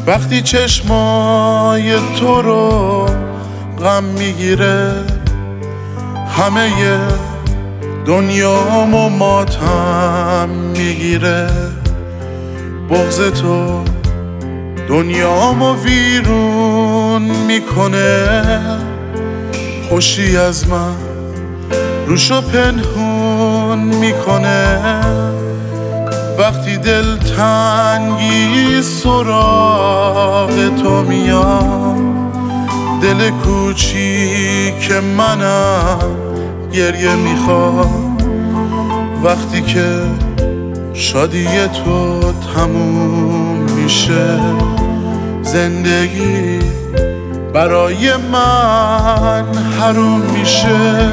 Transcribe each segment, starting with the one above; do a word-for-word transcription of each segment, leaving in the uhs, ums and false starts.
وقتی چشمای تو رو غم میگیره، همه دنیامو ماتم میگیره. بغض تو دنیامو ویرون میکنه، خوشی از من روشو پنهون میکنه. وقتی دلتنگی سراغ تو میاد، دل کوچیک منم گریه میخواد. وقتی که شادی تو تموم میشه، زندگی برای من حروم میشه.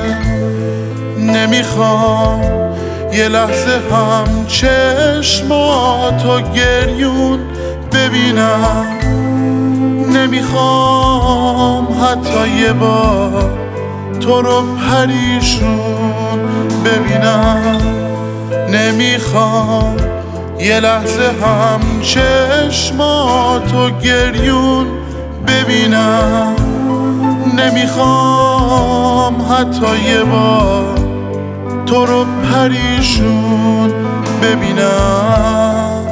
نمیخوام یه لحظه هم چشماتو گریون ببینم، نمیخوام حتی یه بار تو رو پریشون ببینم. نمیخوام یه لحظه هم چشماتو گریون ببینم، نمیخوام حتی یه بار تو رو پریشون ببینم.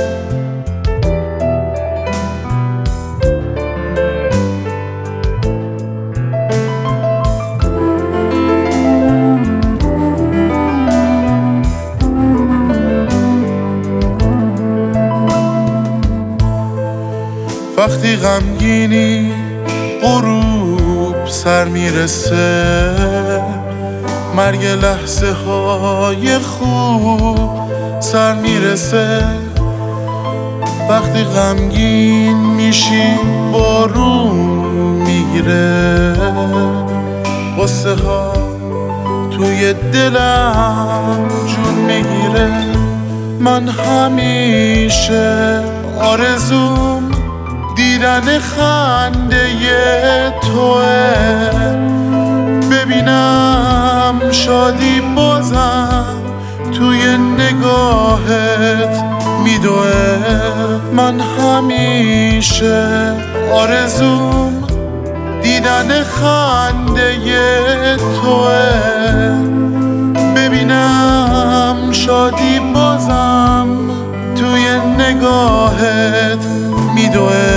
وقتی غمگینی غروب سر میرسه، مرگ لحظه های خوب سر میرسه. وقتی غمگین میشی بارون میگیره، غصه ها توی دلم جون میگیره. من همیشه آرزوم دیدن خنده توه، ببینم شادی بازم توی نگاهت میدوه. من همیشه آرزوم دیدن خنده توه، ببینم شادی بازم توی نگاهت میدوه.